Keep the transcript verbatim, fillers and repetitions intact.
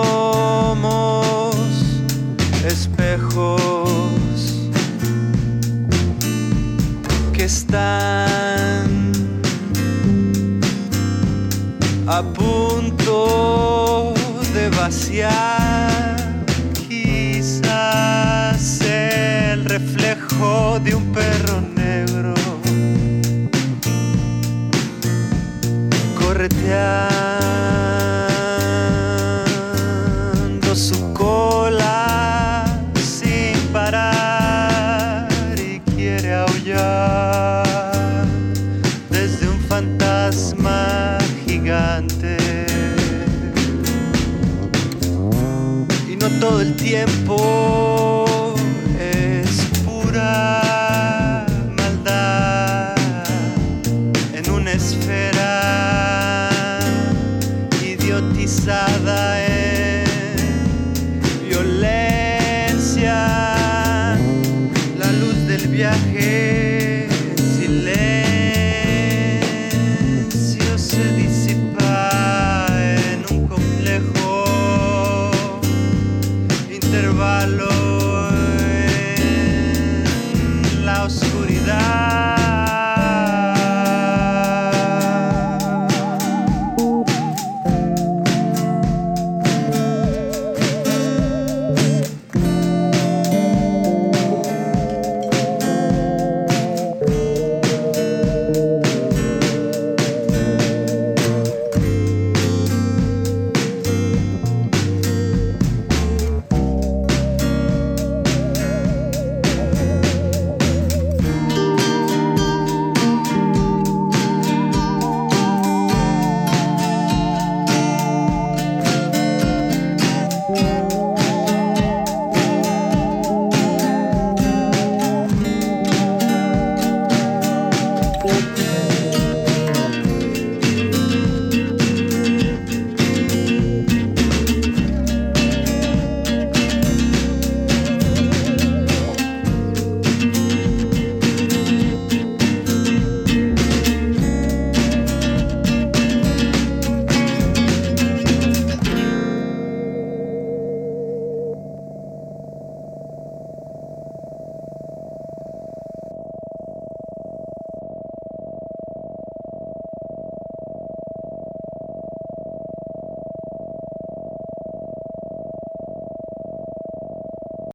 somos espejos que están a punto de vaciar, quizás el reflejo de un perro negro correteando su cola sin parar y quiere aullar desde un fantasma gigante. Y no todo el tiempo es pura maldad en una esfera idiotizada en violencia. La luz del viaje en silencio se disipa en un complejo intervalo